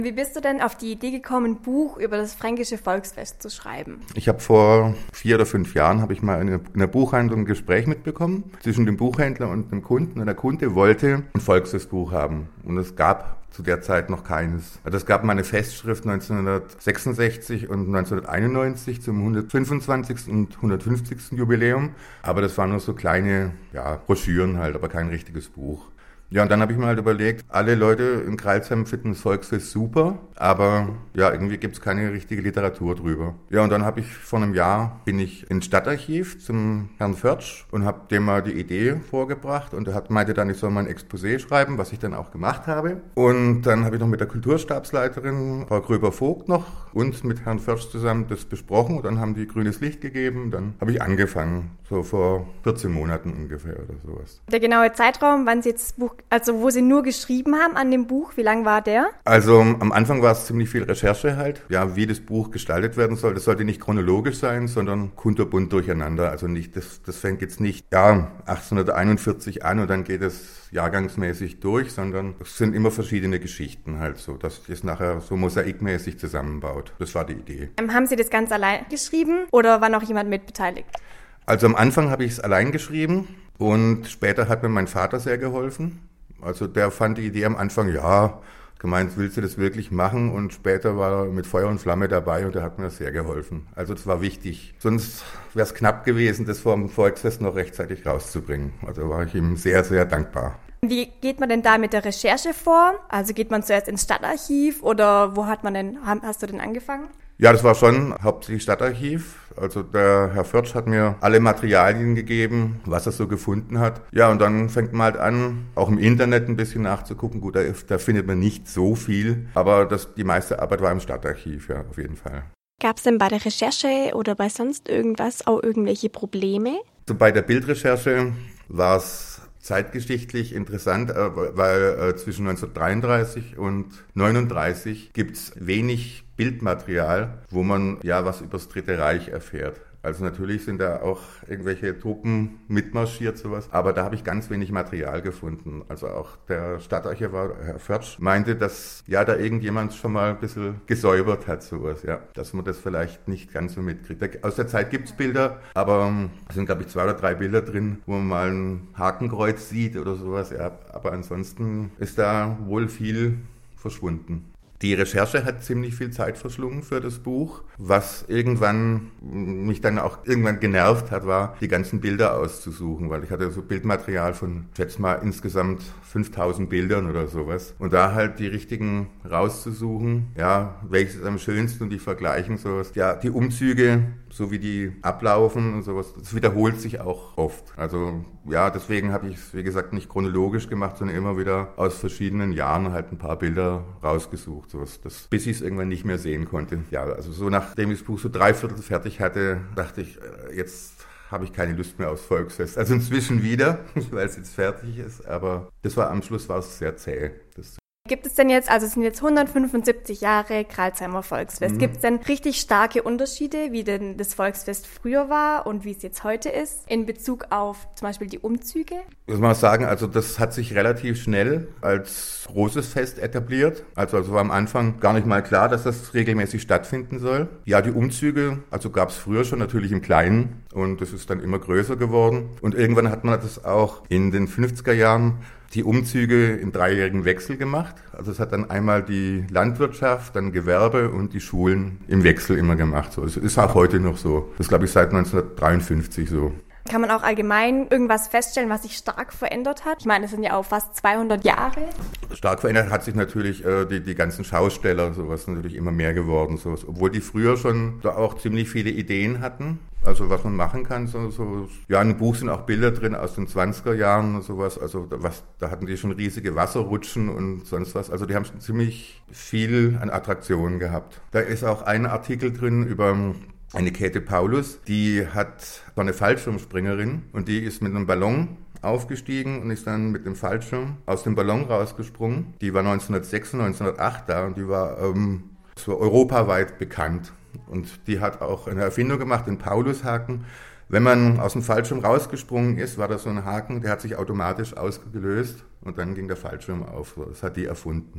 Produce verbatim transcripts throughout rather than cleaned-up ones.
Wie bist du denn auf die Idee gekommen, ein Buch über das fränkische Volksfest zu schreiben? Ich habe vor vier oder fünf Jahren habe ich mal in einer Buchhandlung ein Gespräch mitbekommen zwischen dem Buchhändler und dem Kunden. Und der Kunde wollte ein Volksfestbuch haben. Und es gab zu der Zeit noch keines. Also es gab mal eine Festschrift neunzehnhundertsechsundsechzig und neunzehnhunderteinundneunzig zum hundertfünfundzwanzigsten und hundertfünfzigsten Jubiläum. Aber das waren nur so kleine ja, Broschüren halt, aber kein richtiges Buch. Ja, und dann habe ich mir halt überlegt, alle Leute in Crailsheim finden das Volksfest super, aber ja, irgendwie gibt's keine richtige Literatur drüber. Ja, und dann habe ich vor einem Jahr, bin ich ins Stadtarchiv zum Herrn Förtsch und habe dem mal die Idee vorgebracht und er hat, meinte dann, ich soll mal ein Exposé schreiben, was ich dann auch gemacht habe. Und dann habe ich noch mit der Kulturstabsleiterin, Frau Gröber-Vogt noch, und mit Herrn Förtsch zusammen das besprochen und dann haben die grünes Licht gegeben. Dann habe ich angefangen, so vor vierzehn Monaten ungefähr oder sowas. Der genaue Zeitraum, wann Sie jetzt das Buch, also wo Sie nur geschrieben haben an dem Buch, wie lang war der? Also am Anfang war es ziemlich viel Recherche halt, ja, wie das Buch gestaltet werden soll. Das sollte nicht chronologisch sein, sondern kunterbunt durcheinander. Also nicht, das, das fängt jetzt nicht, ja, achtzehnhunderteinundvierzig an und dann geht es jahrgangsmäßig durch, sondern es sind immer verschiedene Geschichten halt so, dass das nachher so mosaikmäßig zusammenbaut. Das war die Idee. Ähm, haben Sie das ganz allein geschrieben oder war noch jemand mit beteiligt? Also am Anfang habe ich es allein geschrieben und später hat mir mein Vater sehr geholfen. Also der fand die Idee am Anfang, ja, gemeint, willst du das wirklich machen? Und später war er mit Feuer und Flamme dabei und er hat mir sehr geholfen. Also das war wichtig. Sonst wäre es knapp gewesen, das vor dem Volksfest noch rechtzeitig rauszubringen. Also war ich ihm sehr, sehr dankbar. Wie geht man denn da mit der Recherche vor? Also geht man zuerst ins Stadtarchiv oder wo hat man denn, hast du denn angefangen? Ja, das war schon hauptsächlich Stadtarchiv. Also der Herr Förtsch hat mir alle Materialien gegeben, was er so gefunden hat. Ja, und dann fängt man halt an, auch im Internet ein bisschen nachzugucken. Gut, da, da findet man nicht so viel, aber das, die meiste Arbeit war im Stadtarchiv, ja, auf jeden Fall. Gab es denn bei der Recherche oder bei sonst irgendwas auch irgendwelche Probleme? Also bei der Bildrecherche war es zeitgeschichtlich interessant, weil äh, zwischen neunzehnhundertdreiunddreißig und neununddreißig gibt's wenig Bildmaterial, wo man ja was übers Dritte Reich erfährt. Also natürlich sind da auch irgendwelche Truppen mitmarschiert, sowas, aber da habe ich ganz wenig Material gefunden. Also auch der Stadtarchivar, Herr Förtsch, meinte, dass ja da irgendjemand schon mal ein bisschen gesäubert hat, sowas, ja, dass man das vielleicht nicht ganz so mitkriegt. Aus der Zeit gibt's Bilder, aber es sind, glaube ich, zwei oder drei Bilder drin, wo man mal ein Hakenkreuz sieht oder sowas, ja, aber ansonsten ist da wohl viel verschwunden. Die Recherche hat ziemlich viel Zeit verschlungen für das Buch. Was irgendwann mich dann auch irgendwann genervt hat, war, die ganzen Bilder auszusuchen, weil ich hatte so Bildmaterial von, ich schätze mal, insgesamt fünftausend Bildern oder sowas. Und da halt die richtigen rauszusuchen, ja, welches ist am schönsten und die vergleichen sowas. Ja, die Umzüge, so wie die ablaufen und sowas, das wiederholt sich auch oft. Also ja, deswegen habe ich es, wie gesagt, nicht chronologisch gemacht, sondern immer wieder aus verschiedenen Jahren halt ein paar Bilder rausgesucht. Sowas, das, bis ich es irgendwann nicht mehr sehen konnte. Ja, also so nachdem ich das Buch so dreiviertel fertig hatte, dachte ich, jetzt habe ich keine Lust mehr aufs Volksfest. Also inzwischen wieder, weil es jetzt fertig ist, aber das war am Schluss war es sehr zäh. Das Gibt es denn jetzt, also es sind jetzt hundertfünfundsiebzig Jahre Crailsheimer Volksfest, mhm. Gibt es denn richtig starke Unterschiede, wie denn das Volksfest früher war und wie es jetzt heute ist, in Bezug auf zum Beispiel die Umzüge? Muss man sagen, also das hat sich relativ schnell als großes Fest etabliert. Also, also war am Anfang gar nicht mal klar, dass das regelmäßig stattfinden soll. Ja, die Umzüge, also gab es früher schon natürlich im Kleinen und das ist dann immer größer geworden. Und irgendwann hat man das auch in den fünfziger Jahren die Umzüge in dreijährigen Wechsel gemacht. Also es hat dann einmal die Landwirtschaft, dann Gewerbe und die Schulen im Wechsel immer gemacht. So, es ist auch heute noch so. Das ist, glaube ich, seit neunzehnhundertdreiundfünfzig so. Kann man auch allgemein irgendwas feststellen, was sich stark verändert hat? Ich meine, es sind ja auch fast zweihundert Jahre. Stark verändert hat sich natürlich äh, die, die ganzen Schausteller, sowas natürlich immer mehr geworden. Sowas. Obwohl die früher schon da auch ziemlich viele Ideen hatten, also was man machen kann. So, so. Ja, in dem Buch sind auch Bilder drin aus den zwanziger Jahren und sowas. Also was, da hatten die schon riesige Wasserrutschen und sonst was. Also die haben schon ziemlich viel an Attraktionen gehabt. Da ist auch ein Artikel drin über eine Käthe Paulus, die hat so eine Fallschirmspringerin und die ist mit einem Ballon aufgestiegen und ist dann mit dem Fallschirm aus dem Ballon rausgesprungen. Die war neunzehnhundertsechs und neunzehnhundertacht da und die war ähm, so europaweit bekannt. Und die hat auch eine Erfindung gemacht, den Paulushaken. Wenn man aus dem Fallschirm rausgesprungen ist, war da so ein Haken, der hat sich automatisch ausgelöst und dann ging der Fallschirm auf. Das hat die erfunden.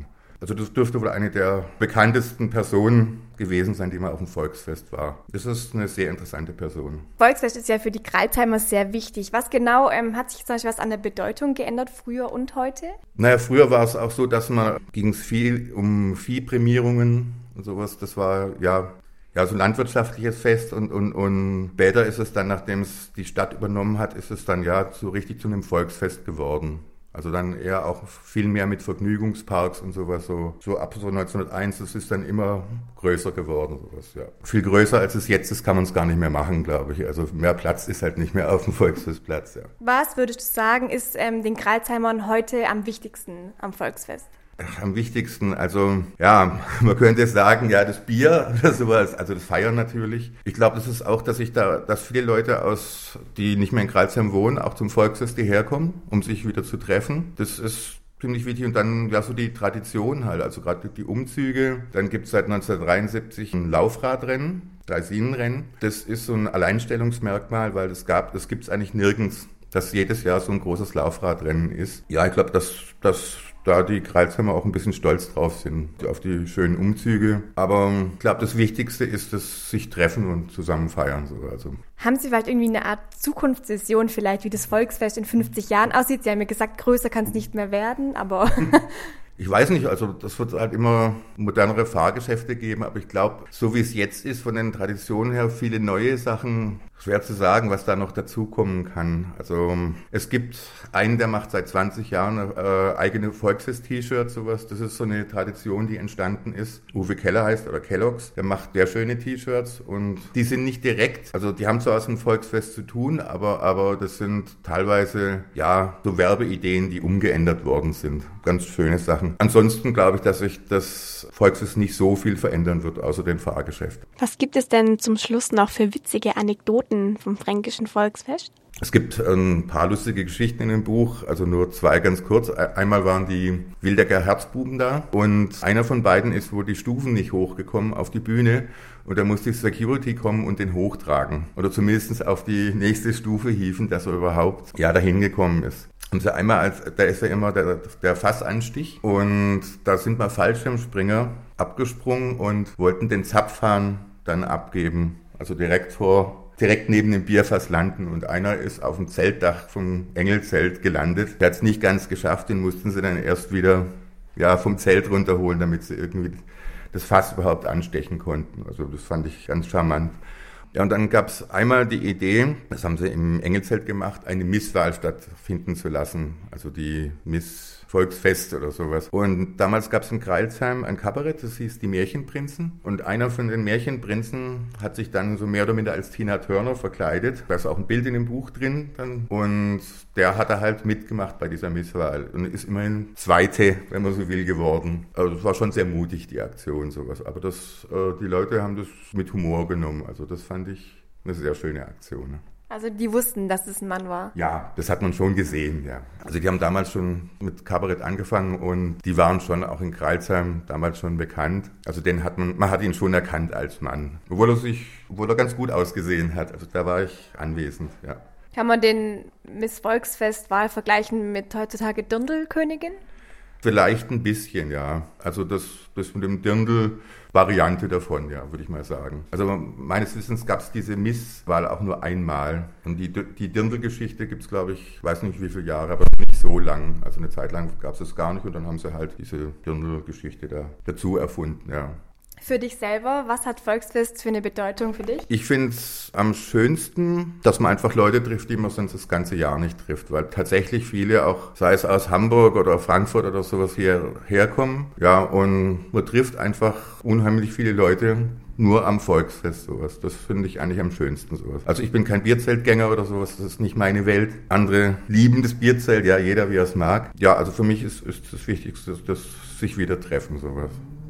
Also das dürfte wohl eine der bekanntesten Personen gewesen sein, die mal auf dem Volksfest war. Das ist eine sehr interessante Person. Volksfest ist ja für die Kralsheimer sehr wichtig. Was genau ähm, hat sich zum Beispiel was an der Bedeutung geändert, früher und heute? Naja, früher war es auch so, dass man, ging es viel um Viehprämierungen und sowas. Das war ja, ja so ein landwirtschaftliches Fest und, und, und später ist es dann, nachdem es die Stadt übernommen hat, ist es dann ja so richtig zu einem Volksfest geworden. Also dann eher auch viel mehr mit Vergnügungsparks und sowas. So, so ab so neunzehnhunderteins, das ist dann immer größer geworden. Sowas, ja. Viel größer als es jetzt ist, kann man es gar nicht mehr machen, glaube ich. Also mehr Platz ist halt nicht mehr auf dem Volksfestplatz. Ja. Was würdest du sagen, ist ähm, den Kralsheimern heute am wichtigsten am Volksfest? Am wichtigsten, also ja, man könnte sagen, ja, das Bier oder sowas, also das Feiern natürlich. Ich glaube, das ist auch, dass ich da, dass viele Leute aus, die nicht mehr in Kralsheim wohnen, auch zum Volksfest hierher kommen, um sich wieder zu treffen. Das ist ziemlich wichtig und dann ja so die Tradition halt, also gerade die Umzüge. Dann gibt es seit neunzehnhundertdreiundsiebzig ein Laufradrennen, Dreisinenrennen. Das ist so ein Alleinstellungsmerkmal, weil es gab, das gibt es eigentlich nirgends, dass jedes Jahr so ein großes Laufradrennen ist. Ja, ich glaube, dass das da die Kralsheimer auch ein bisschen stolz drauf sind, auf die schönen Umzüge. Aber ich glaube, das Wichtigste ist, dass sich treffen und zusammen feiern. So. Also. Haben Sie vielleicht irgendwie eine Art Zukunftsvision vielleicht, wie das Volksfest in fünfzig Jahren aussieht? Sie haben mir gesagt, größer kann es nicht mehr werden, aber... Ich weiß nicht, also das wird halt immer modernere Fahrgeschäfte geben, aber ich glaube, so wie es jetzt ist, von den Traditionen her, viele neue Sachen, schwer zu sagen, was da noch dazukommen kann. Also es gibt einen, der macht seit zwanzig Jahren äh, eigene Volksfest-T-Shirts, sowas. Das ist so eine Tradition, die entstanden ist. Uwe Keller heißt, oder Kellogg's, der macht sehr schöne T-Shirts und die sind nicht direkt, also die haben zwar was mit dem Volksfest zu tun, aber, aber das sind teilweise, ja, so Werbeideen, die umgeändert worden sind. Ganz schöne Sachen. Ansonsten glaube ich, dass sich das Volksfest nicht so viel verändern wird, außer dem Fahrgeschäft. Was gibt es denn zum Schluss noch für witzige Anekdoten vom fränkischen Volksfest? Es gibt ein paar lustige Geschichten in dem Buch, also nur zwei ganz kurz. Einmal waren die Wildecker Herzbuben da und einer von beiden ist wohl die Stufen nicht hochgekommen auf die Bühne und da musste die Security kommen und den hochtragen oder zumindest auf die nächste Stufe hieven, dass er überhaupt ja dahin gekommen ist. Und so einmal, als, da ist ja immer der, der Fassanstich und da sind mal Fallschirmspringer abgesprungen und wollten den Zapfhahn dann abgeben, also direkt vor direkt neben dem Bierfass landen und einer ist auf dem Zeltdach vom Engelzelt gelandet. Der hat es nicht ganz geschafft, den mussten sie dann erst wieder ja, vom Zelt runterholen, damit sie irgendwie das Fass überhaupt anstechen konnten. Also das fand ich ganz charmant. Ja, und dann gab es einmal die Idee, das haben sie im Engelzelt gemacht, eine Misswahl stattfinden zu lassen, also die Miss Volksfest oder sowas. Und damals gab es in Crailsheim ein Kabarett, das hieß Die Märchenprinzen. Und einer von den Märchenprinzen hat sich dann so mehr oder minder als Tina Turner verkleidet. Da ist auch ein Bild in dem Buch drin. Dann. Und der hat da halt mitgemacht bei dieser Misswahl und ist immerhin Zweite, wenn man so will, geworden. Also das war schon sehr mutig, die Aktion, sowas. Aber das, äh, die Leute haben das mit Humor genommen. Also das fand ich eine sehr schöne Aktion. Also die wussten, dass es ein Mann war? Ja, das hat man schon gesehen, ja. Also die haben damals schon mit Kabarett angefangen und die waren schon auch in Crailsheim damals schon bekannt. Also den hat man, man hat ihn schon erkannt als Mann. Obwohl er sich, obwohl er ganz gut ausgesehen hat. Also da war ich anwesend, ja. Kann man den Miss Volksfest-Wahl vergleichen mit heutzutage Dirndl-Königin? Vielleicht ein bisschen, ja. Also das, das mit dem Dirndl Variante davon, ja, würde ich mal sagen. Also meines Wissens gab es diese Misswahl auch nur einmal. Und die, die Dirndl-Geschichte gibt es, glaube ich, weiß nicht wie viele Jahre, aber nicht so lang. Also eine Zeit lang gab es das gar nicht und dann haben sie halt diese Dirndl-Geschichte da dazu erfunden, ja. Für dich selber, was hat Volksfest für eine Bedeutung für dich? Ich finde es am schönsten, dass man einfach Leute trifft, die man sonst das ganze Jahr nicht trifft, weil tatsächlich viele auch, sei es aus Hamburg oder Frankfurt oder sowas hierher kommen, ja, und man trifft einfach unheimlich viele Leute nur am Volksfest, sowas. Das finde ich eigentlich am schönsten, sowas. Also ich bin kein Bierzeltgänger oder sowas, das ist nicht meine Welt. Andere lieben das Bierzelt, ja, jeder wie er es mag. Ja, also für mich ist, ist das Wichtigste, dass sich wieder treffen, sowas.